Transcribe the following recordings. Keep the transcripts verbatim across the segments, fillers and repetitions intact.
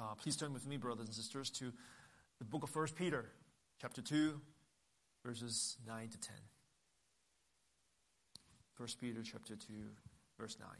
Uh, please turn with me, brothers and sisters, to the book of First Peter, chapter two, verses nine to ten. First Peter, chapter two, verse nine.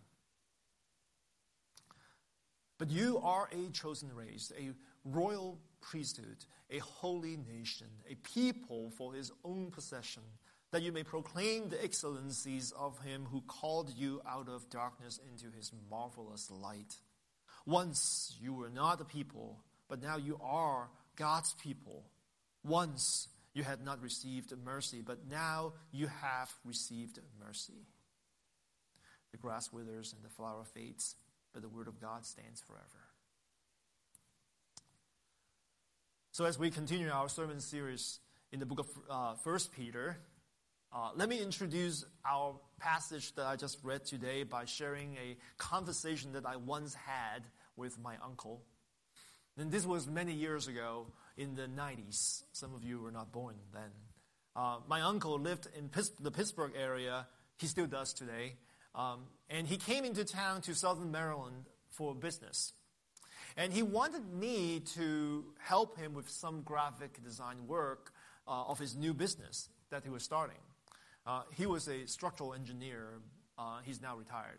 But you are a chosen race, a royal priesthood, a holy nation, a people for his own possession, that you may proclaim the excellencies of him who called you out of darkness into his marvelous light. Once you were not a people, but now you are God's people. Once you had not received mercy, but now you have received mercy. The grass withers and the flower fades, but the word of God stands forever. So as we continue our sermon series in the book of uh, First Peter, uh, let me introduce our passage that I just read today by sharing a conversation that I once had with my uncle. And this was many years ago in the nineties. Some of you were not born then. Uh, my uncle lived in Pis- the Pittsburgh area. He still does today. Um, and he came into town to Southern Maryland for business. And he wanted me to help him with some graphic design work uh, of his new business that he was starting. Uh, he was a structural engineer. Uh, he's now retired.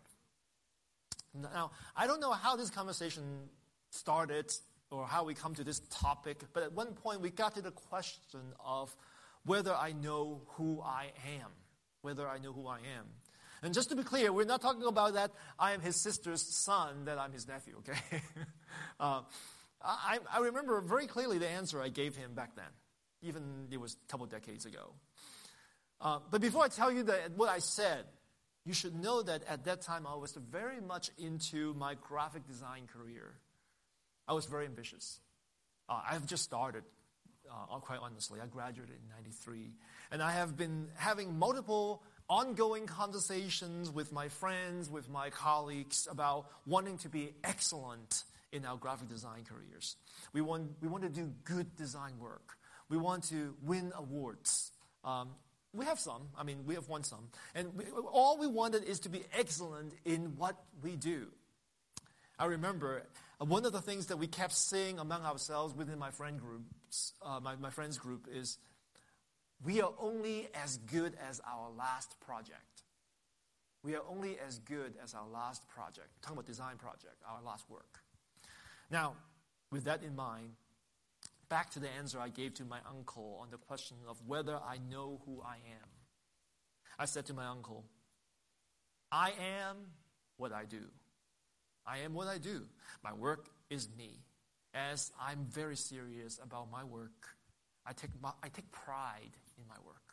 Now, I don't know how this conversation started or how we come to this topic, but at one point we got to the question of whether I know who I am. Whether I know who I am. And just to be clear, we're not talking about that I am his sister's son, that I'm his nephew, okay? uh, I, I remember very clearly the answer I gave him back then, even it was a couple decades ago. Uh, but before I tell you that what I said, you should know that at that time I was very much into my graphic design career. I was very ambitious. Uh, I've just started, uh, quite honestly. I graduated in ninety-three. And I have been having multiple ongoing conversations with my friends, with my colleagues about wanting to be excellent in our graphic design careers. We want, we want to do good design work. We want to win awards. Um, we have some. I mean, we have won some. And we, all we wanted is to be excellent in what we do. I remember one of the things that we kept saying among ourselves within my friend groups, uh, my, my friends group is, we are only as good as our last project. We are only as good as our last project. I'm talking about design project, our last work. Now, with that in mind, back to the answer I gave to my uncle on the question of whether I know who I am. I said to my uncle, I am what I do. I am what I do. My work is me. As I'm very serious about my work, I take my, I take pride in my work.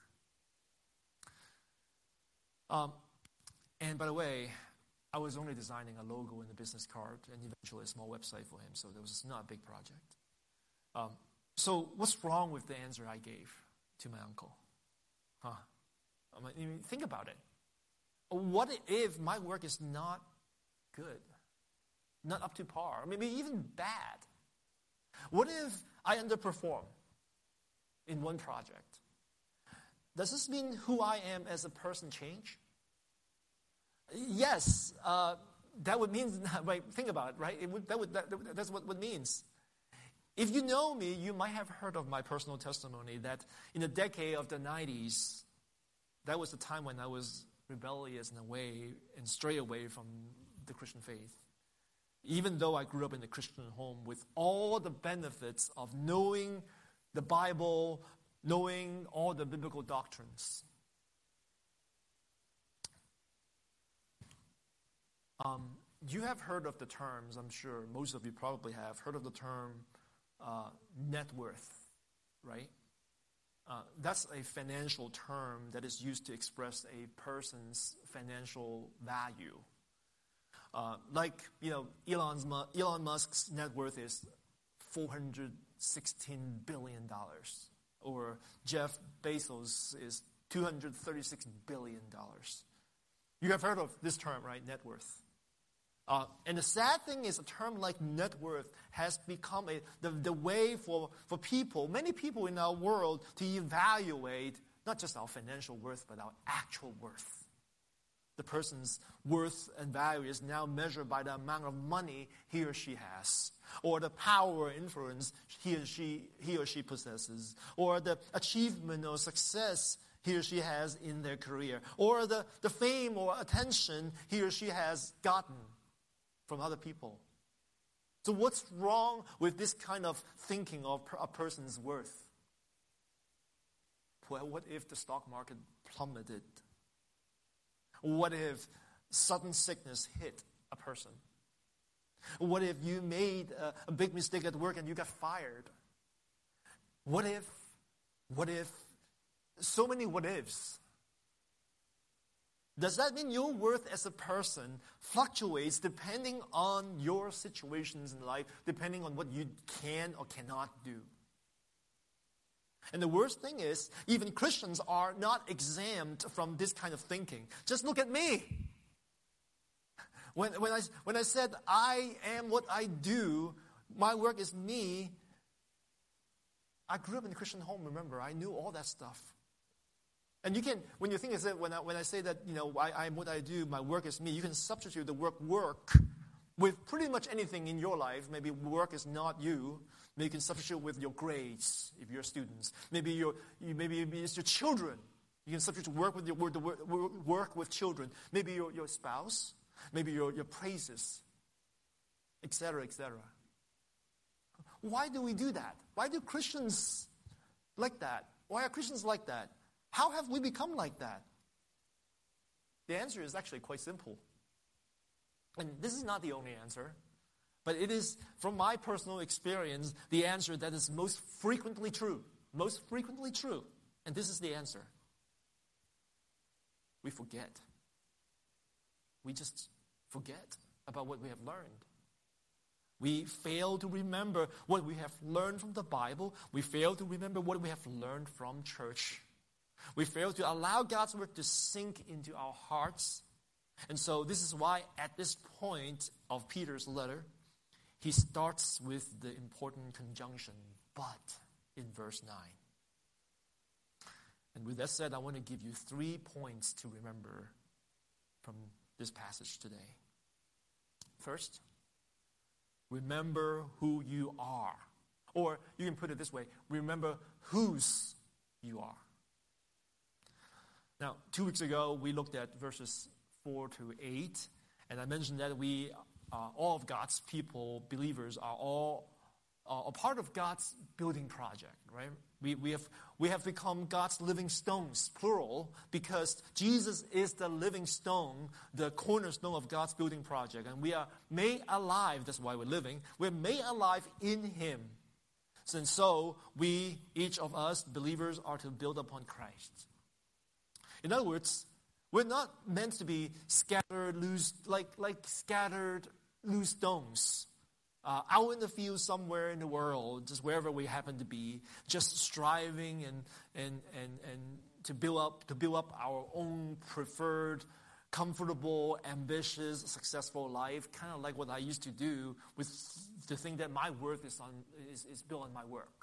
Um, and by the way, I was only designing a logo and a business card and eventually a small website for him, so it was not a big project. Um, so what's wrong with the answer I gave to my uncle? Huh? I mean, think about it. What if my work is not good? Not up to par? Maybe even bad? What if I underperform in one project? Does this mean who I am as a person change? Yes, uh, that would mean, right, think about it, right? It would, that would, that, that's what it means. If you know me, you might have heard of my personal testimony that in the decade of the nineties, that was the time when I was rebellious in a way and stray away from the Christian faith. Even though I grew up in a Christian home with all the benefits of knowing the Bible, knowing all the biblical doctrines. Um, you have heard of the terms, I'm sure most of you probably have, heard of the term uh, net worth, right? Uh, that's a financial term that is used to express a person's financial value. Uh, like, you know, Elon's, Elon Musk's net worth is four hundred sixteen billion dollars. Or Jeff Bezos is two hundred thirty-six billion dollars. You have heard of this term, right? Net worth. Uh, and the sad thing is a term like net worth has become a, the, the way for, for people, many people in our world, to evaluate not just our financial worth, but our actual worth. The person's worth and value is now measured by the amount of money he or she has, or the power or influence he or she, he or she possesses, or the achievement or success he or she has in their career, or the, the fame or attention he or she has gotten from other people. So what's wrong with this kind of thinking of a person's worth? Well, what if the stock market plummeted? What if sudden sickness hit a person? What if you made a, a big mistake at work and you got fired? What if, what if, so many what ifs. Does that mean your worth as a person fluctuates depending on your situations in life, depending on what you can or cannot do? And the worst thing is, even Christians are not exempt from this kind of thinking. Just look at me. When, when, I, when I said, I am what I do, my work is me, I grew up in a Christian home, remember. I knew all that stuff. And you can, when you think of it, when I, when I say that, you know, I, I am what I do, my work is me, you can substitute the word work with pretty much anything in your life. Maybe work is not you. Maybe you can substitute with your grades if you're students. Maybe your, you, maybe it's your children. You can substitute work with your word, the work, work with children. Maybe your, your spouse. Maybe your, your praises, et cetera, et cetera. Why do we do that? Why do Christians like that? Why are Christians like that? How have we become like that? The answer is actually quite simple. And this is not the only answer, but it is, from my personal experience, the answer that is most frequently true. Most frequently true. And this is the answer. We forget. We just forget about what we have learned. We fail to remember what we have learned from the Bible. We fail to remember what we have learned from church. We fail to allow God's word to sink into our hearts. And so this is why at this point of Peter's letter, he starts with the important conjunction, but, in verse nine. And with that said, I want to give you three points to remember from this passage today. First, remember who you are. Or you can put it this way, remember whose you are. Now, two weeks ago, we looked at verses four to eight, and I mentioned that we, uh, all of God's people, believers, are all uh, a part of God's building project, right? We, we, have, we have become God's living stones, plural, because Jesus is the living stone, the cornerstone of God's building project. And we are made alive, that's why we're living, we're made alive in Him. And so, we, each of us, believers, are to build upon Christ. In other words, we're not meant to be scattered loose, like, like scattered loose stones. Uh, out in the field somewhere in the world, just wherever we happen to be, just striving and and and and to build up to build up our own preferred, comfortable, ambitious, successful life, kind of like what I used to do with to think that my worth is on is, is built on my work.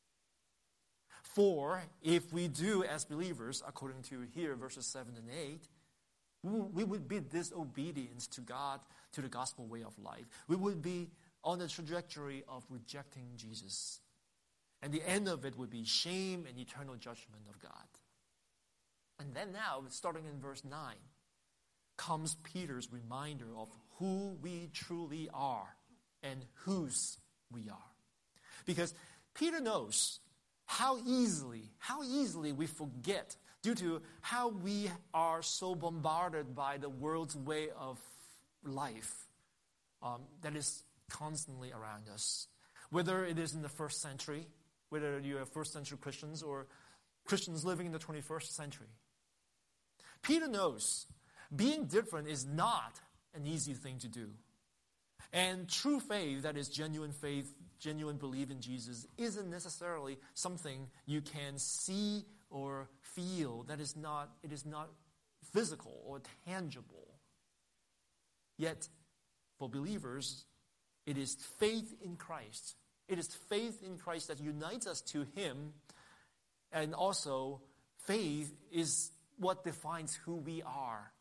For if we do as believers, according to here verses seven and eight, we would be disobedience to God, to the gospel way of life. We would be on the trajectory of rejecting Jesus. And the end of it would be shame and eternal judgment of God. And then now, starting in verse nine, comes Peter's reminder of who we truly are and whose we are. Because Peter knows how easily, how easily we forget due to how we are so bombarded by the world's way of life um, that is constantly around us. Whether it is in the first century, whether you are first century Christians or Christians living in the twenty-first century. Peter knows being different is not an easy thing to do. And true faith, that is genuine faith, genuine belief in Jesus, isn't necessarily something you can see or feel. That is not, it is not physical or tangible. Yet, for believers, it is faith in Christ. It is faith in Christ that unites us to Him. And also, faith is what defines who we are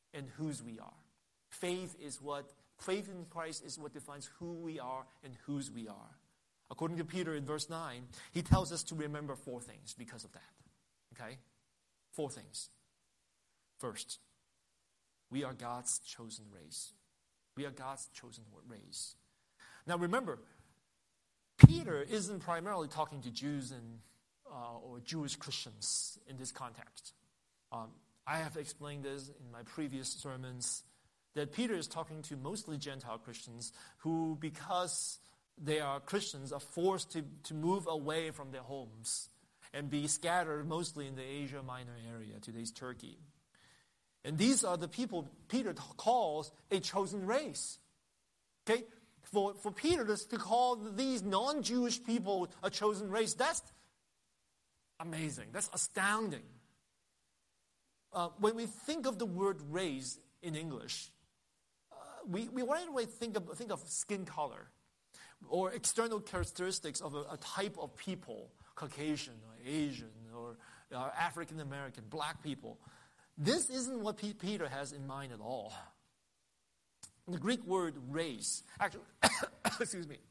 and whose we are. Faith is what, faith in Christ is what defines who we are and whose we are. According to Peter in verse nine, he tells us to remember four things because of that. Okay? Four things. First, we are God's chosen race. We are God's chosen race. Now remember, Peter isn't primarily talking to Jews and uh, or Jewish Christians in this context. Um, I have explained this in my previous sermons, that Peter is talking to mostly Gentile Christians who, because they are Christians, are forced to, to move away from their homes and be scattered mostly in the Asia Minor area, today's Turkey. And these are the people Peter calls a chosen race. Okay? For, for Peter to call these non-Jewish people a chosen race, that's amazing. That's astounding. Uh, when we think of the word race in English, uh, we, we right away think of, think of skin color or external characteristics of a, a type of people, Caucasian or Asian or uh, African American, black people. This isn't what P- Peter has in mind at all. The Greek word race, actually, excuse me.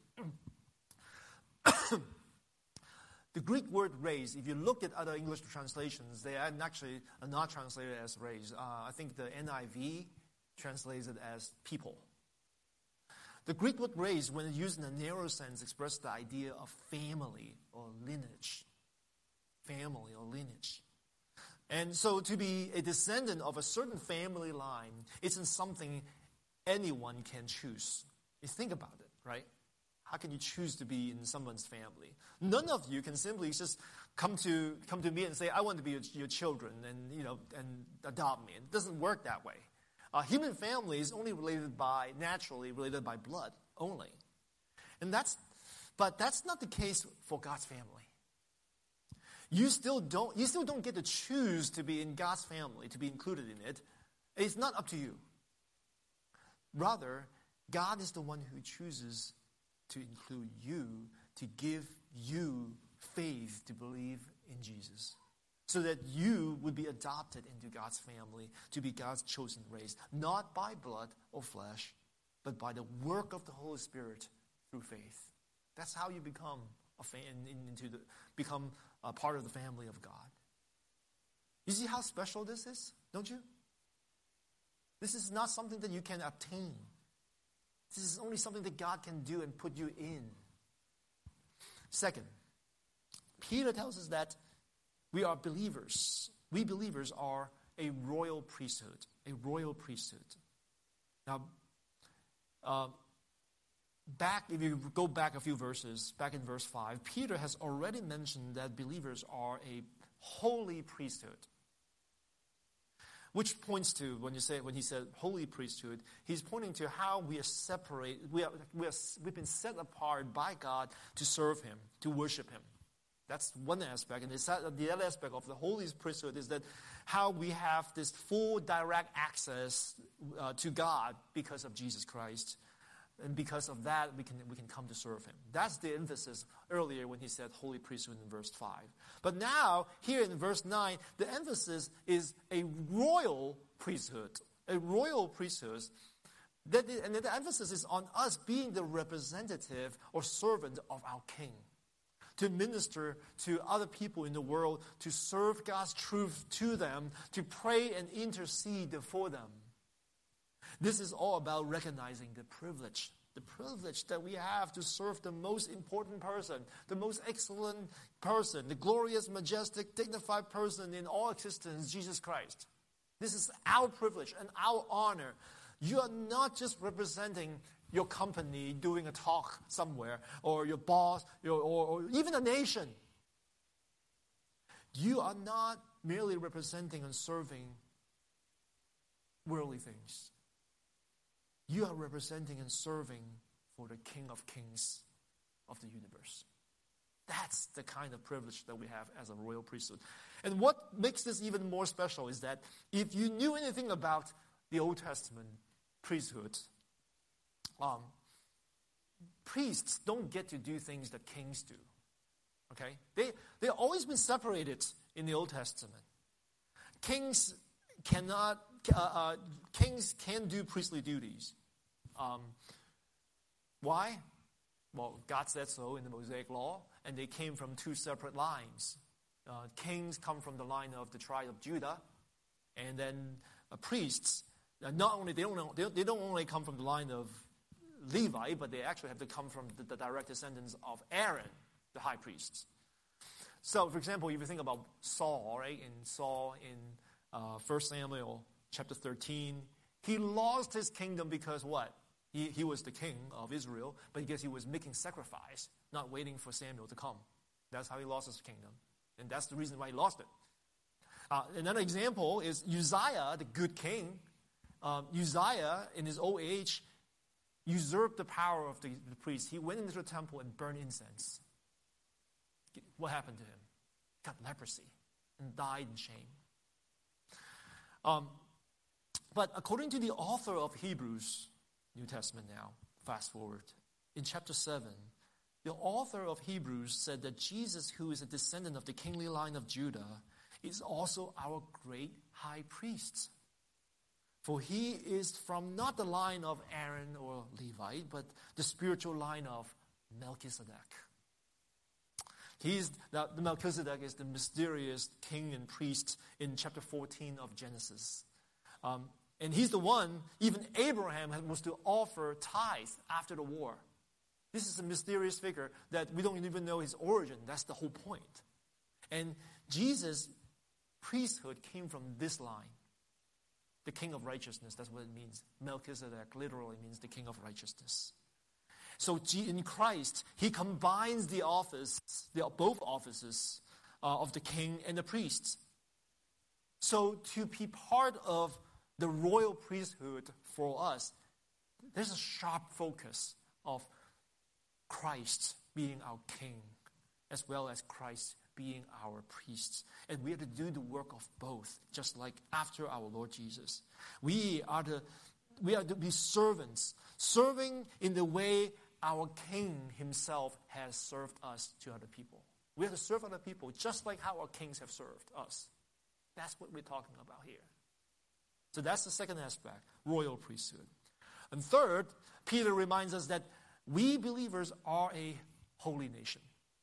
The Greek word race, if you look at other English translations, they are actually not translated as race. Uh, I think the N I V translates it as people. The Greek word race, when used in a narrow sense, expresses the idea of family or lineage. Family or lineage. And so to be a descendant of a certain family line isn't something anyone can choose. You think about it, right? How can you choose to be in someone's family? None of you can simply just come to come to me and say, I want to be your, your children and, you know, and adopt me. It doesn't work that way. A human family is only related by, naturally related by blood only. And that's, but that's not the case for God's family. You still don't, you still don't get to choose to be in God's family, to be included in it. It's not up to you. Rather, God is the one who chooses to include you, to give you faith to believe in Jesus, so that you would be adopted into God's family, to be God's chosen race, not by blood or flesh, but by the work of the Holy Spirit through faith. That's how you become a fan, into the become a part of the family of God. You see how special this is, don't you? This is not something that you can obtain. This is only something that God can do and put you in. Second, Peter tells us that we are believers. We believers are a royal priesthood. A royal priesthood. Now, uh, back, if you go back a few verses, back in verse five, Peter has already mentioned that believers are a holy priesthood. Which points to, when you say when he said holy priesthood, he's pointing to how we are separate, we are, we are we've been set apart by God to serve Him, to worship Him. That's one aspect, and the other aspect of the holy priesthood is that how we have this full direct access uh, to God because of Jesus Christ, and because of that we can we can come to serve Him. That's the emphasis earlier when he said holy priesthood in verse five. But now, here in verse nine, the emphasis is a royal priesthood. A royal priesthood. That is, and the emphasis is on us being the representative or servant of our King. To minister to other people in the world, to serve God's truth to them, to pray and intercede for them. This is all about recognizing the privilege, the privilege that we have to serve the most important person, the most excellent person, the glorious, majestic, dignified person in all existence, Jesus Christ. This is our privilege and our honor. You are not just representing your company doing a talk somewhere, or your boss, your, or, or even a nation. You are not merely representing and serving worldly things. You are representing and serving for the King of Kings of the universe. That's the kind of privilege that we have as a royal priesthood. And what makes this even more special is that if you knew anything about the Old Testament priesthood, um, priests don't get to do things that kings do. Okay? They, they've always been separated in the Old Testament. Kings cannot uh, uh, kings can do priestly duties. Um, why? Well, God said so in the Mosaic Law, and they came from two separate lines. Uh, kings come from the line of the tribe of Judah, and then uh, priests, uh, not only they don't, they, they don't only come from the line of Levi, but they actually have to come from the, the direct descendants of Aaron, the high priest. So, for example, if you think about Saul, right, in Saul in uh, First Samuel chapter thirteen, he lost his kingdom because what? He, he was the king of Israel, but because he was making sacrifice, not waiting for Samuel to come. That's how he lost his kingdom. And that's the reason why he lost it. Uh, another example is Uzziah, the good king. Um, Uzziah, in his old age, usurped the power of the, the priest. He went into the temple and burned incense. What happened to him? Got leprosy and died in shame. Um, but according to the author of Hebrews, New Testament now, fast forward, in chapter seven, the author of Hebrews said that Jesus, who is a descendant of the kingly line of Judah, is also our great high priest. For he is from not the line of Aaron or Levi, but the spiritual line of Melchizedek. He's, the, the Melchizedek is the mysterious king and priest in chapter fourteen of Genesis. Um, and he's the one, even Abraham was to offer tithe after the war. This is a mysterious figure that we don't even know his origin. That's the whole point. And Jesus' priesthood came from this line. The king of righteousness, that's what it means. Melchizedek literally means the king of righteousness. So in Christ, he combines the office, the, both offices uh, of the king and the priest. So to be part of the royal priesthood for us, there's a sharp focus of Christ being our king, as well as Christ being our priest. And we are to do the work of both, just like after our Lord Jesus. We are to, we are to be servants, serving in the way our King himself has served us to other people. We have to serve other people just like how our kings have served us. That's what we're talking about here. So that's the second aspect, royal priesthood. And third, Peter reminds us that we believers are a holy nation.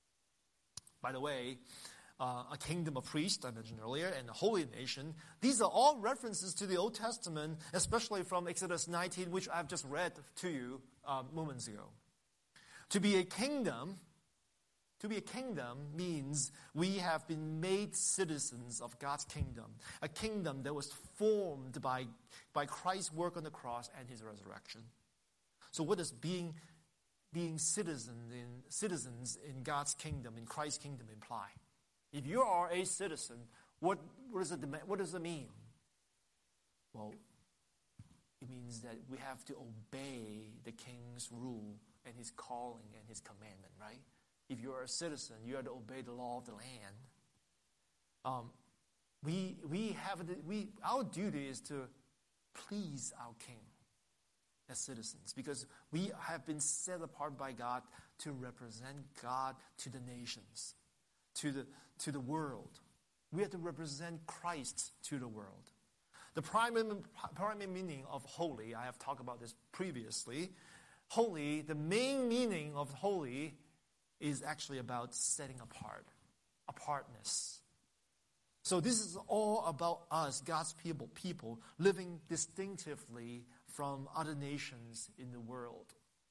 By the way, uh, a kingdom of priests, I mentioned earlier, and a holy nation, these are all references to the Old Testament, especially from Exodus nineteen, which I've just read to you uh, moments ago. To be a kingdom, to be a kingdom means we have been made citizens of God's kingdom, a kingdom that was formed by, by Christ's work on the cross and his resurrection. So what does being being citizen in, citizens in God's kingdom, in Christ's kingdom, imply? If you are a citizen, what, what, does it, what does it mean? Well, it means that we have to obey the king's rule and his calling and his commandment, right? If you are a citizen, you are to obey the law of the land. Um, we we have we our duty is to please our king as citizens, because we have been set apart by God to represent God to the nations, to the to the world. We have to represent Christ to the world. The primary, primary meaning of holy, I have talked about this previously. Holy, the main meaning of holy is actually about setting apart, apartness. So this is all about us, God's people, people living distinctively from other nations in the world.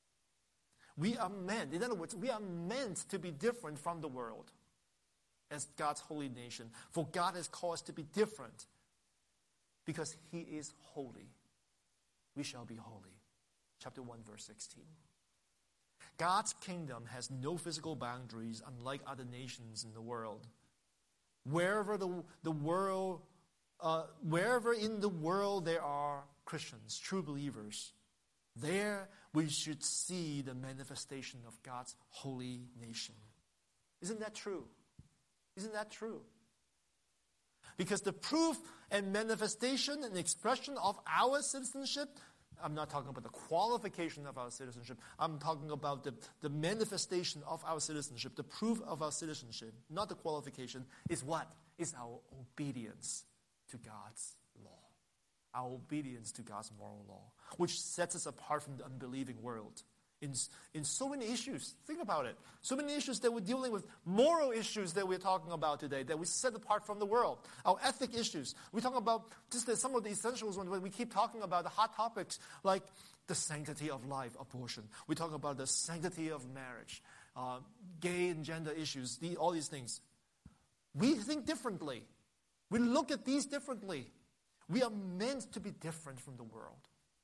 We are meant, in other words, we are meant to be different from the world as God's holy nation. For God has called us to be different because he is holy. We shall be holy. Chapter one, verse sixteen. God's kingdom has no physical boundaries, unlike other nations in the world. Wherever the, the world, uh, wherever in the world there are Christians, true believers, there we should see the manifestation of God's holy nation. Isn't that true? Isn't that true? Because the proof and manifestation and expression of our citizenship, I'm not talking about the qualification of our citizenship. I'm talking about the, the manifestation of our citizenship, the proof of our citizenship, not the qualification, is what? Is our obedience to God's law. our obedience to God's moral law, which sets us apart from the unbelieving world. In, in so many issues, think about it. So many issues that we're dealing with, moral issues that we're talking about today, that we set apart from the world. Our ethic issues. We talk about just the, some of the essentials when we keep talking about the hot topics like the sanctity of life, abortion. We talk about the sanctity of marriage, uh, gay and gender issues, the, all these things. We think differently. We look at these differently. We are meant to be different from the world.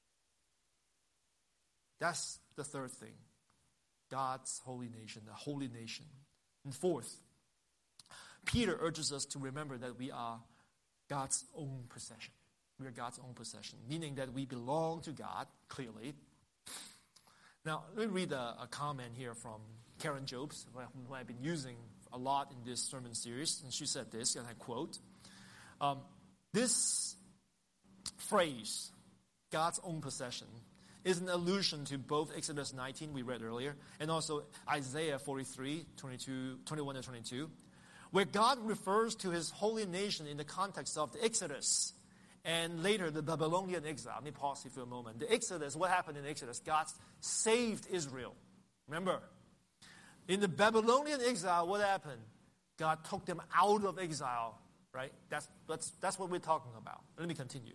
That's the third thing. God's holy nation, the holy nation. And fourth, Peter urges us to remember that we are God's own possession. We are God's own possession, meaning that we belong to God, clearly. Now, let me read a, a comment here from Karen Jobes, who I've been using a lot in this sermon series. And she said this, and I quote, um, this phrase, God's own possession, is an allusion to both Exodus nineteen, we read earlier, and also Isaiah forty-three, twenty-two, twenty-one and twenty-two, where God refers to his holy nation in the context of the Exodus and later the Babylonian exile. Let me pause here for a moment. The Exodus, what happened in Exodus? God saved Israel. Remember, in the Babylonian exile, what happened? God took them out of exile, right? That's, that's, that's what we're talking about. Let me continue.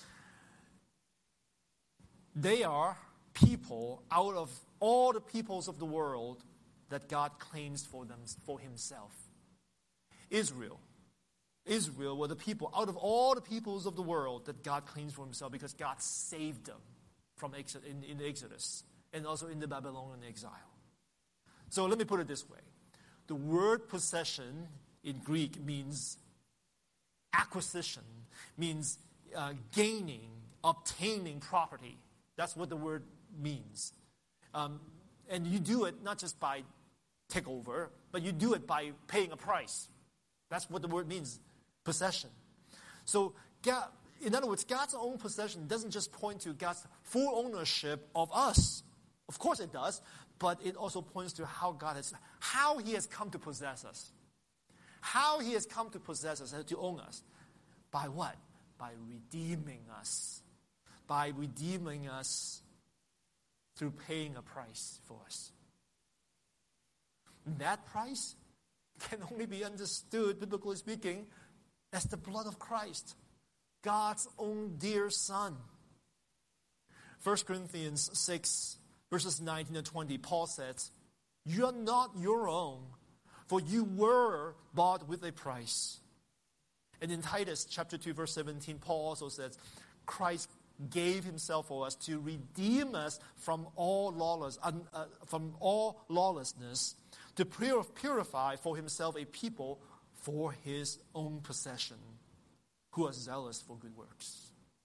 They are people out of all the peoples of the world that God claims for them, for himself. Israel. Israel were the people out of all the peoples of the world that God claims for himself because God saved them from Exodus, in, in the Exodus and also in the Babylonian exile. So let me put it this way. The word possession in Greek means acquisition, means uh, gaining, obtaining property. That's what the word means. Um, and you do it not just by takeover, but you do it by paying a price. That's what the word means, possession. So, God, in other words, God's own possession doesn't just point to God's full ownership of us. Of course it does, but it also points to how God has, how he has come to possess us. How he has come to possess us and to own us. By what? By redeeming us. By redeeming us through paying a price for us. And that price can only be understood, biblically speaking, as the blood of Christ, God's own dear Son. First Corinthians six, verses nineteen and twenty, Paul says, "You are not your own, for you were bought with a price." And in Titus chapter two, verse seventeen, Paul also says, Christ gave himself for us to redeem us from all lawless, uh, from all lawlessness, to purify for himself a people for his own possession, who are zealous for good works.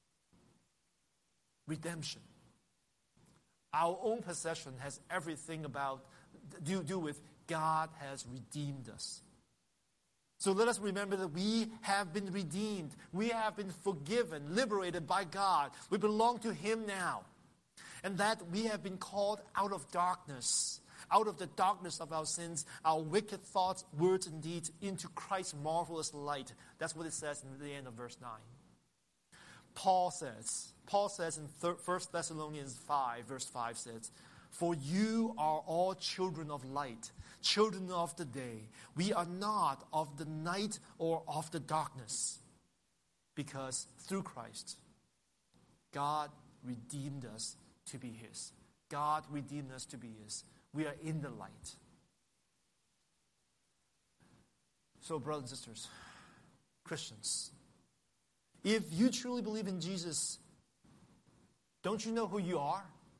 Redemption. Our own possession has everything about do do with God has redeemed us. So let us remember that we have been redeemed. We have been forgiven, liberated by God. We belong to him now. And that we have been called out of darkness, out of the darkness of our sins, our wicked thoughts, words, and deeds, into Christ's marvelous light. That's what it says in the end of verse nine. Paul says, Paul says in First Thessalonians five, verse five says, "For you are all children of light, children of the day. We are not of the night or of the darkness, because through Christ, God redeemed us to be his." God redeemed us to be his. We are in the light. So, brothers and sisters, Christians, if you truly believe in Jesus, don't you know who you are?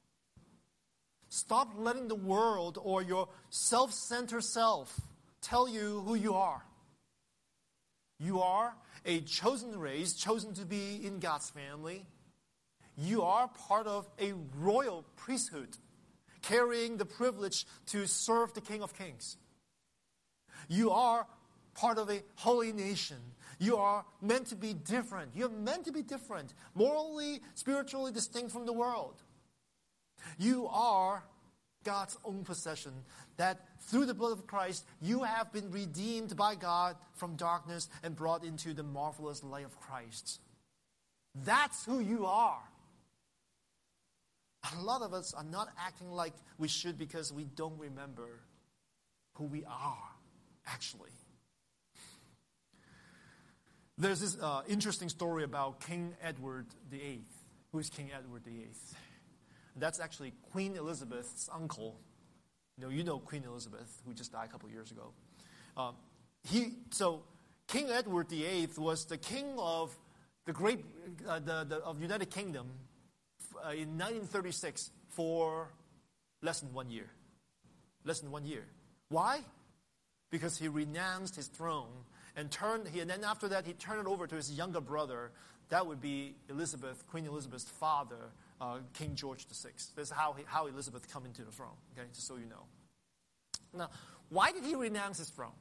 Stop letting the world or your self-centered self tell you who you are. You are a chosen race, chosen to be in God's family. You are part of a royal priesthood, carrying the privilege to serve the King of Kings. You are part of a holy nation. You are meant to be different. You're meant to be different, morally, spiritually distinct from the world. You are God's own possession, that through the blood of Christ, you have been redeemed by God from darkness and brought into the marvelous light of Christ. That's who you are. A lot of us are not acting like we should because we don't remember who we are, actually. There's this uh, interesting story about King Edward the Eighth. Who is King Edward the Eighth? That's actually Queen Elizabeth's uncle. You know, you know Queen Elizabeth, who just died a couple of years ago. Um, he so King Edward the Eighth was the king of the great uh, the, the of United Kingdom uh, in nineteen thirty-six for less than one year. Less than one year. Why? Because he renounced his throne and turned he and then after that he turned it over to his younger brother. That would be Elizabeth, Queen Elizabeth's father, uh, King George the Sixth. That's how he, how Elizabeth come into the throne. Okay, just so you know. Now, why did he renounce his throne?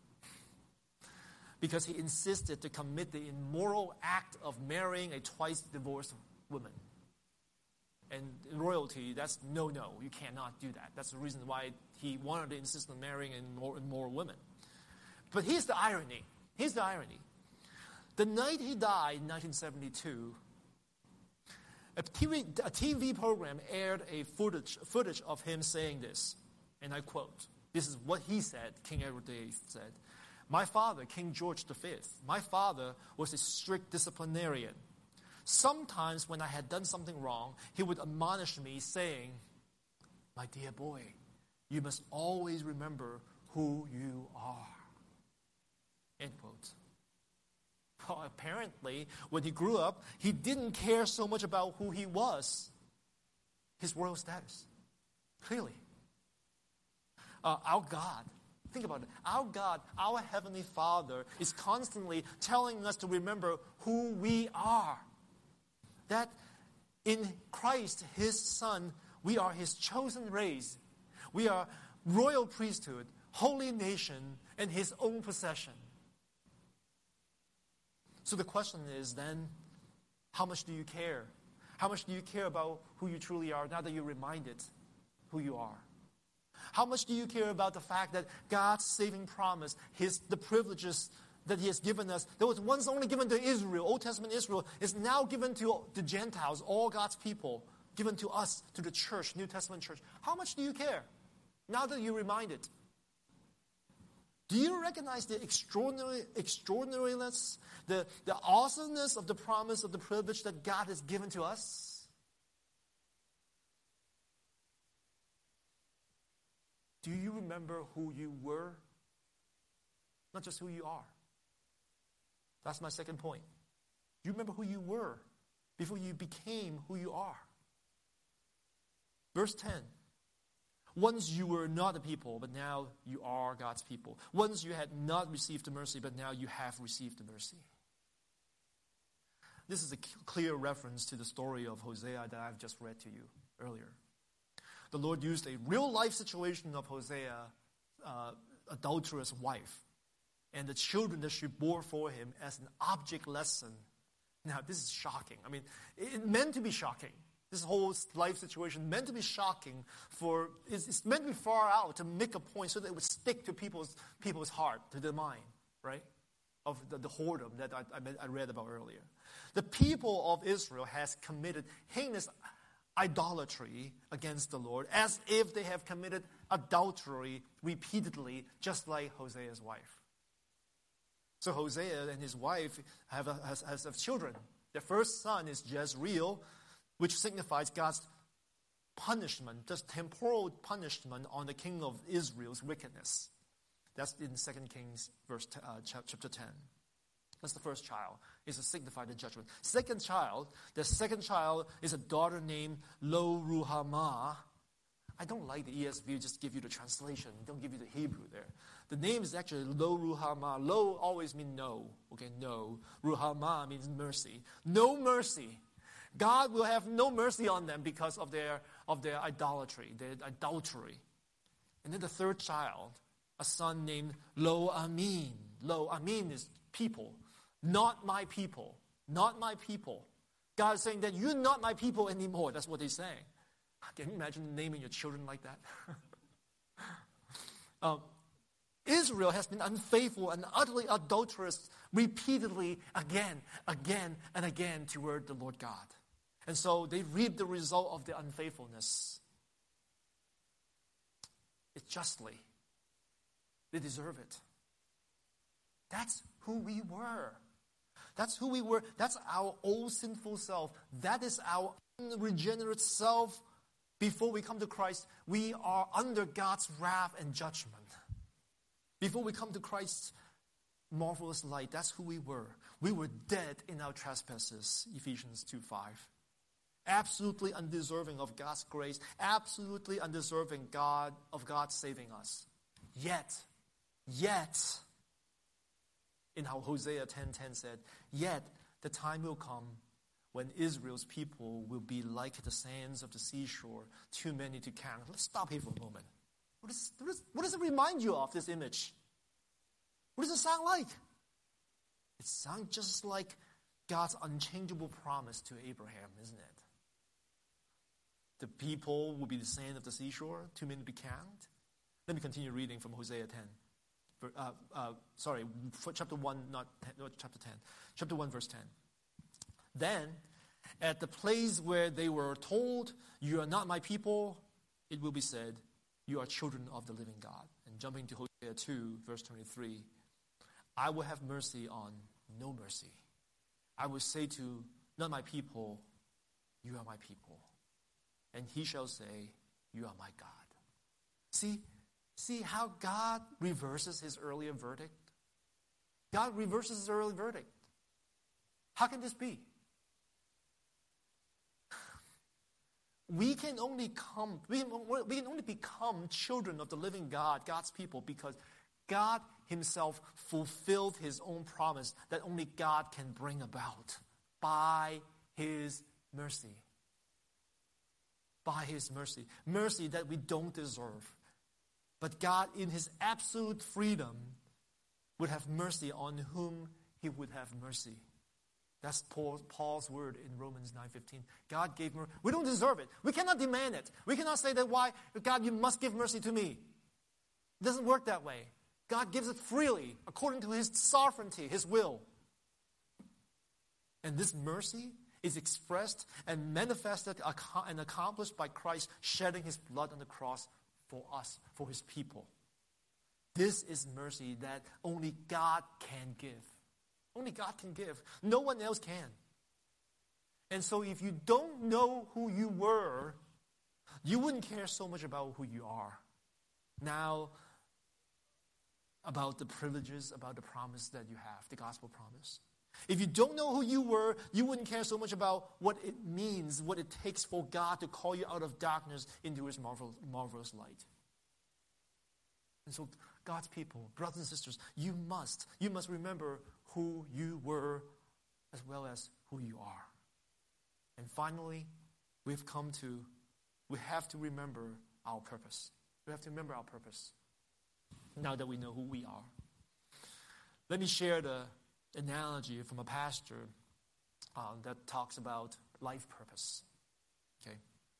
Because he insisted to commit the immoral act of marrying a twice divorced woman. And in royalty, that's no, no. You cannot do that. That's the reason why he wanted to insist on marrying an immoral woman. But here's the irony. Here's the irony. The night he died in nineteen seventy-two, a T V, a T V program aired a footage, footage of him saying this, and I quote, this is what he said, King Edward the Eighth said, "My father, King George the Fifth, my father was a strict disciplinarian. Sometimes when I had done something wrong, he would admonish me saying, 'My dear boy, you must always remember who you are.'" End quote. Well, apparently, when he grew up, he didn't care so much about who he was, his royal status. Clearly. Uh, our God, think about it. Our God, our Heavenly Father, is constantly telling us to remember who we are. That in Christ, His Son, we are His chosen race. We are royal priesthood, holy nation, and His own possession. So the question is then, how much do you care? How much do you care about who you truly are now that you're reminded who you are? How much do you care about the fact that God's saving promise, His the privileges that He has given us, that was once only given to Israel, Old Testament Israel, is now given to the Gentiles, all God's people, given to us, to the church, New Testament church. How much do you care now that you're reminded? Do you recognize the extraordinary, extraordinariness, the, the awesomeness of the promise of the privilege that God has given to us? Do you remember who you were? Not just who you are. That's my second point. Do you remember who you were before you became who you are? Verse ten. Once you were not a people, but now you are God's people. Once you had not received the mercy, but now you have received the mercy. This is a clear reference to the story of Hosea that I've just read to you earlier. The Lord used a real-life situation of Hosea's uh, adulterous wife and the children that she bore for him as an object lesson. Now, this is shocking. I mean, it meant to be shocking. This whole life situation meant to be shocking for, it's, it's meant to be far out to make a point so that it would stick to people's people's heart, to their mind, right? Of the, the whoredom that I, I, I read about earlier. The people of Israel has committed heinous idolatry against the Lord as if they have committed adultery repeatedly, just like Hosea's wife. So Hosea and his wife have, a, has, has, have children. Their first son is Jezreel, which signifies God's punishment, just temporal punishment on the king of Israel's wickedness. That's in Second Kings verse t- uh, chapter ten. That's the first child. It's to signify the judgment. Second child, the second child is a daughter named Lo Ruhamah. I don't like the E S V, just give you the translation. Don't give you the Hebrew there. The name is actually Lo Ruhamah. Lo always means no. Okay, no. Ruhamah means mercy. No mercy. God will have no mercy on them because of their of their idolatry, their adultery. And then the third child, a son named Lo Amin. Lo Amin is people. Not my people. Not my people. God is saying that you're not my people anymore. That's what he's saying. Can you imagine naming your children like that? um, Israel has been unfaithful and utterly adulterous repeatedly, again, again, and again toward the Lord God. And so they reap the result of their unfaithfulness. It's justly. They deserve it. That's who we were. That's who we were. That's our old sinful self. That is our unregenerate self. Before we come to Christ, we are under God's wrath and judgment. Before we come to Christ's marvelous light, that's who we were. We were dead in our trespasses, Ephesians two five. Absolutely undeserving of God's grace, absolutely undeserving God of God saving us. Yet, yet, in how Hosea ten ten said, yet the time will come when Israel's people will be like the sands of the seashore, too many to count. Let's stop here for a moment. What, is, what, is, what does it remind you of, this image? What does it sound like? It sounds just like God's unchangeable promise to Abraham, isn't it? The people will be the sand of the seashore, too many to count. Let me continue reading from Hosea ten. Uh, uh, sorry, chapter one, not, ten, not chapter ten. Chapter one, verse ten. Then, at the place where they were told, you are not my people, it will be said, you are children of the living God. And jumping to Hosea two, verse twenty-three, I will have mercy on no mercy. I will say to not my people, you are my people. And he shall say, you are my God. See, see how God reverses his earlier verdict? God reverses his earlier verdict. How can this be? We can only come, we, we can only become children of the living God, God's people, because God himself fulfilled his own promise that only God can bring about by his mercy. By his mercy. Mercy that we don't deserve. But God, in his absolute freedom, would have mercy on whom he would have mercy. That's Paul, Paul's word in Romans nine fifteen. God gave mercy. We don't deserve it. We cannot demand it. We cannot say that, why, God, you must give mercy to me. It doesn't work that way. God gives it freely, according to his sovereignty, his will. And this mercy is expressed and manifested and accomplished by Christ shedding his blood on the cross for us, for his people. This is mercy that only God can give. Only God can give. No one else can. And so if you don't know who you were, you wouldn't care so much about who you are. Now, about the privileges, about the promise that you have, the gospel promise. If you don't know who you were, you wouldn't care so much about what it means, what it takes for God to call you out of darkness into his marvel, marvelous light. And so, God's people, brothers and sisters, you must, you must remember who you were as well as who you are. And finally, we've come to, we have to remember our purpose. We have to remember our purpose now that we know who we are. Let me share the analogy from a pastor uh, that talks about life purpose. Okay,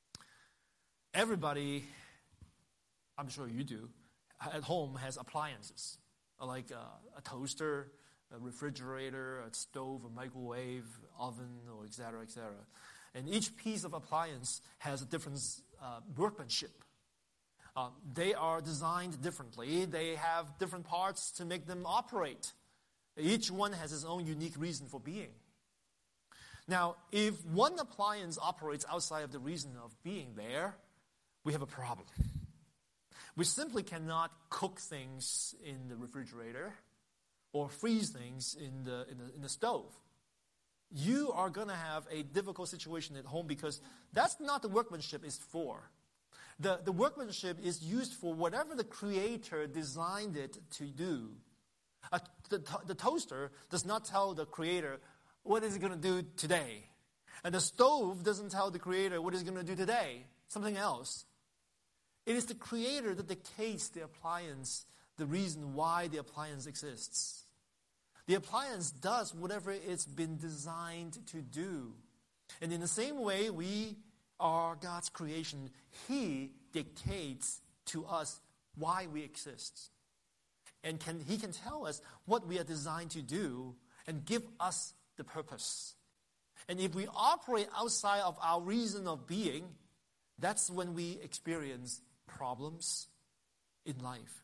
everybody, I'm sure you do, at home has appliances like a, a toaster, a refrigerator, a stove, a microwave, oven, or et cetera, et cetera. And each piece of appliance has a different uh, workmanship. Uh, they are designed differently. They have different parts to make them operate. Each one has its own unique reason for being. Now, if one appliance operates outside of the reason of being there, we have a problem. We simply cannot cook things in the refrigerator or freeze things in the, in the, in the stove. You are going to have a difficult situation at home because that's not the workmanship is for. The, the workmanship is used for whatever the Creator designed it to do. Uh, the, the toaster does not tell the Creator what is it going to do today. And the stove doesn't tell the Creator what it's going to do today. Something else. It is the Creator that dictates the appliance, the reason why the appliance exists. The appliance does whatever it's been designed to do. And in the same way, we are God's creation. He dictates to us why we exist. And can, he can tell us what we are designed to do and give us the purpose. And if we operate outside of our reason of being, that's when we experience problems in life.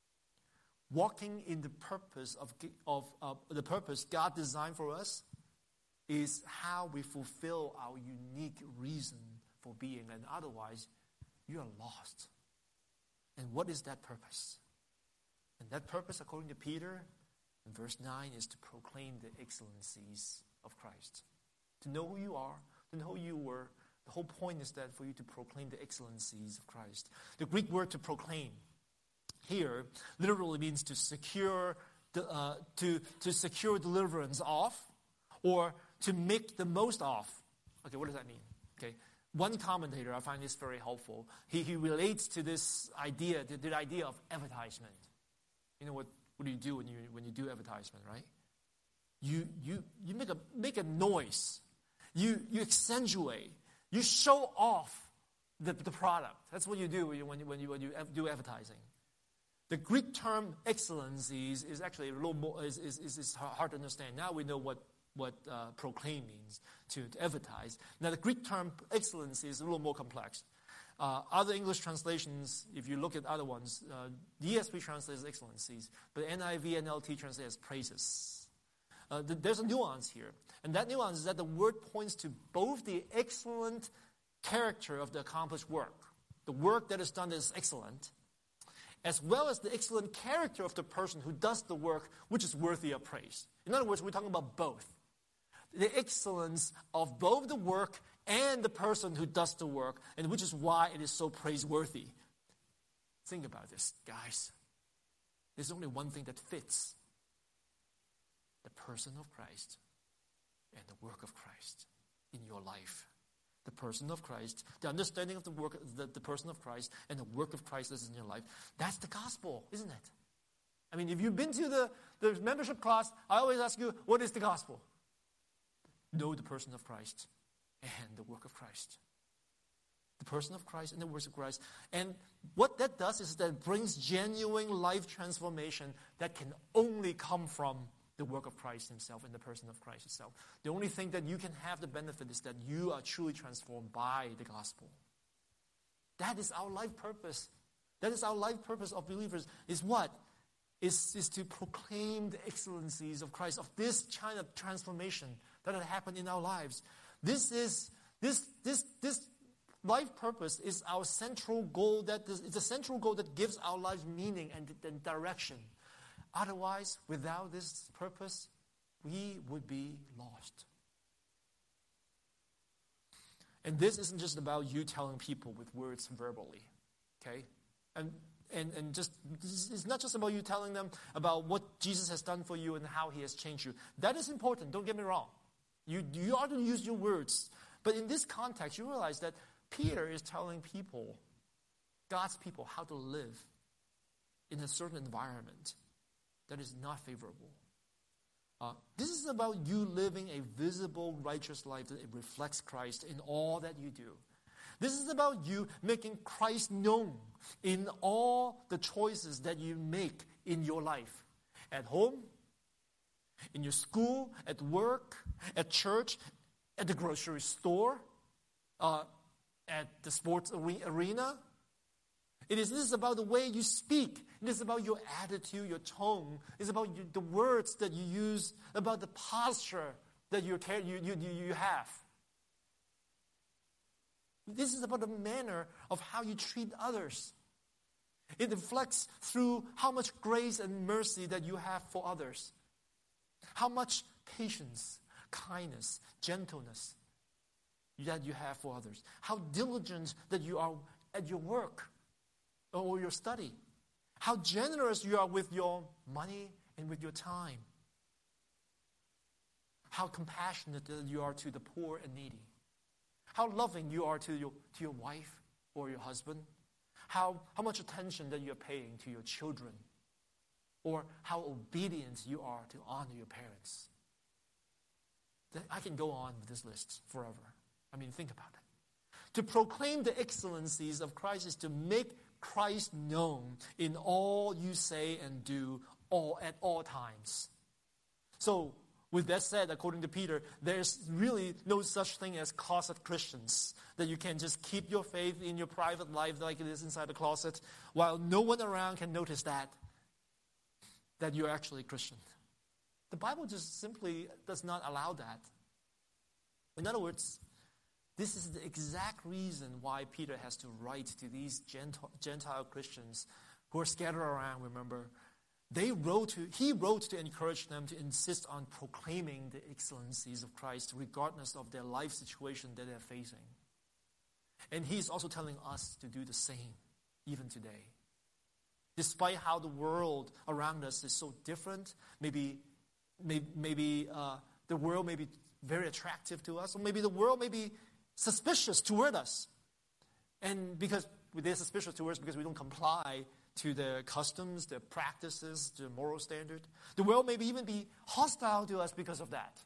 Walking in the purpose of, of uh, the purpose God designed for us is how we fulfill our unique reason for being. And otherwise, you are lost. And what is that purpose? And that purpose, according to Peter, in verse nine, is to proclaim the excellencies of Christ. To know who you are, to know who you were. The whole point is that for you to proclaim the excellencies of Christ. The Greek word to proclaim here literally means to secure, the, uh, to, to secure deliverance of, or to make the most of. Okay, what does that mean? Okay, one commentator, I find this very helpful. He, he relates to this idea, to the idea of advertisement. You know what, what do you do when you when you do advertisement, right? You you you make a make a noise. You you accentuate. You show off the, the product. That's what you do when you when you when you, when you do advertising. The Greek term excellencies is actually a little more is is, is hard to understand. Now we know what what uh, proclaim means to, to advertise. Now the Greek term excellency is a little more complex. Uh, other English translations, if you look at other ones, uh, the E S V translates excellencies, but N I V and N L T translates praises. Uh, th- there's a nuance here. And that nuance is that the word points to both the excellent character of the accomplished work, the work that is done is excellent, as well as the excellent character of the person who does the work, which is worthy of praise. In other words, we're talking about both. The excellence of both the work and the person who does the work, and which is why it is so praiseworthy. Think about this, guys. There's only one thing that fits. The person of Christ and the work of Christ in your life. The person of Christ, the understanding of the work, the, the person of Christ, and the work of Christ that's in your life. That's the gospel, isn't it? I mean, if you've been to the, the membership class, I always ask you, what is the gospel? Know the person of Christ and the work of Christ. The person of Christ and the works of Christ. And what that does is that it brings genuine life transformation that can only come from the work of Christ himself and the person of Christ himself. The only thing that you can have the benefit is that you are truly transformed by the gospel. That is our life purpose. That is our life purpose of believers. Is what? Is, is to proclaim the excellencies of Christ, of this kind of transformation that had happened in our lives. This is this this this life purpose is our central goal. That is, it's a central goal that gives our lives meaning and, and direction. Otherwise, without this purpose, we would be lost. And this isn't just about you telling people with words verbally, okay? And and and just it's not just about you telling them about what Jesus has done for you and how he has changed you. That is important. Don't get me wrong. You you ought to use your words, but in this context, you realize that Peter is telling people, God's people, how to live in a certain environment that is not favorable. Uh, this is about you living a visible, righteous life that it reflects Christ in all that you do. This is about you making Christ known in all the choices that you make in your life. At home, in your school, at work, at church, at the grocery store, uh, at the sports arena. It is, this is about the way you speak. It is about your attitude, your tone. It's about you, the words that you use, about the posture that you, you, you, you have. This is about the manner of how you treat others. It reflects through how much grace and mercy that you have for others. How much patience, kindness, gentleness that you have for others. How diligent that you are at your work or your study. How generous you are with your money and with your time. How compassionate that you are to the poor and needy. How loving you are to your, to your wife or your husband. How, how much attention that you're paying to your children. Or how obedient you are to honor your parents. I can go on with this list forever. I mean, think about it. To proclaim the excellencies of Christ is to make Christ known in all you say and do all at all times. So, with that said, according to Peter, there's really no such thing as closet Christians, that you can just keep your faith in your private life like it is inside the closet, while no one around can notice that, that you're actually a Christian. The Bible just simply does not allow that. In other words, this is the exact reason why Peter has to write to these Gentile, Gentile Christians who are scattered around, remember. They wrote to, he wrote to encourage them to insist on proclaiming the excellencies of Christ regardless of their life situation that they're facing. And he's also telling us to do the same, even today. Despite how the world around us is so different, maybe, maybe, maybe uh, the world may be very attractive to us, or maybe the world may be suspicious toward us. And because they're suspicious towards us because we don't comply to their customs, their practices, their moral standard. The world may even be hostile to us because of that.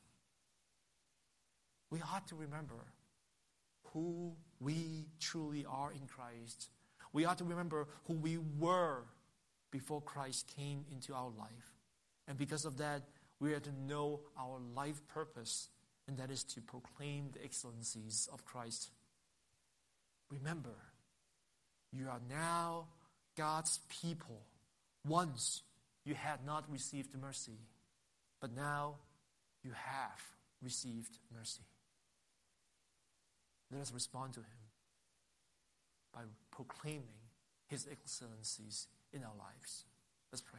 We ought to remember who we truly are in Christ. We ought to remember who we were before Christ came into our life. And because of that, we are to know our life purpose, and that is to proclaim the excellencies of Christ. Remember, you are now God's people. Once you had not received mercy, but now you have received mercy. Let us respond to him by proclaiming his excellencies in our lives. Let's pray.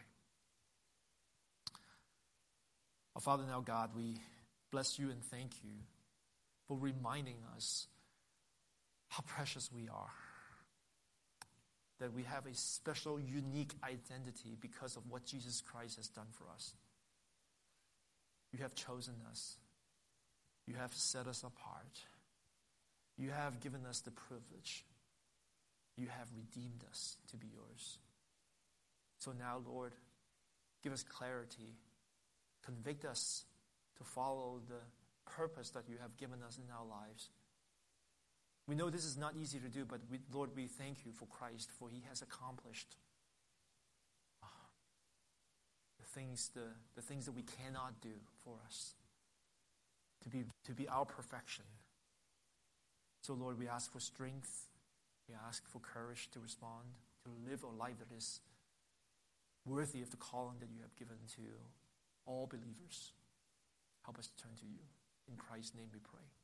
Our Father and our God, we bless you and thank you for reminding us how precious we are. That we have a special, unique identity because of what Jesus Christ has done for us. You have chosen us. You have set us apart. You have given us the privilege. You have redeemed us to be yours. So now, Lord, give us clarity. Convict us to follow the purpose that you have given us in our lives. We know this is not easy to do, but we, Lord, we thank you for Christ, for he has accomplished uh, the things the, the things that we cannot do for us, to be, to be our perfection. So, Lord, we ask for strength. We ask for courage to respond, to live a life that is worthy of the calling that you have given to all believers. Help us to turn to you. In Christ's name we pray.